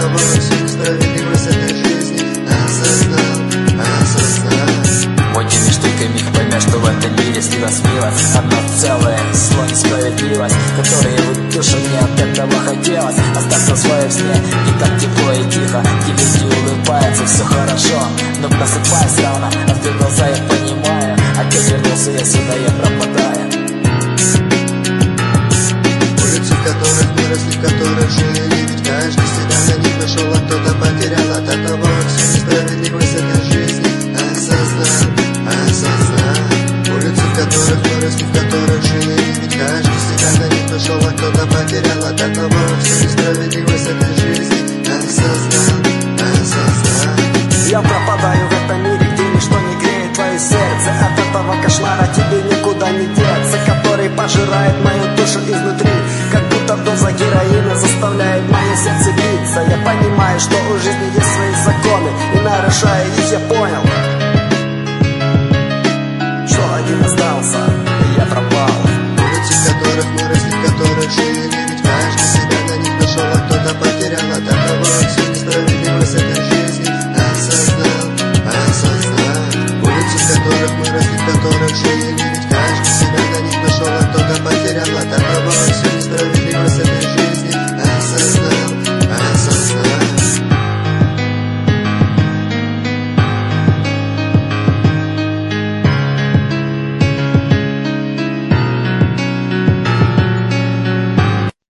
того всю несправедливость этой жизни осознал. Одними штыками поймешь, что в этом мире слилась милость, одно целое, зло, несправедливость, которое в душу мне от этого хотелось остаться в своем сне, и так тепло и тихо, где люди улыбаются, все хорошо, но просыпаясь рано, открыв глаза, я понимаю, опять вернулся я сюда, я пропадаю. Улицы, в которых выросли, в которых жили, ведь каждый себя на них нашел, а кто-то потерял от этого всю несправедливость этой жизни осознал. Улицы, в которых выросли, в которых жили, ведь каждый себя на них нашел, а кто-то потерял от этого всю несправедливость этой жизни осознал. Я пропадаю в этом мире, где ничто не греет твое сердце. От этого кошмара тебе никуда не деться, который пожирает мою душу изнутри, как будто доза героина заставляет мое сердце биться. Я понимаю, что у жизни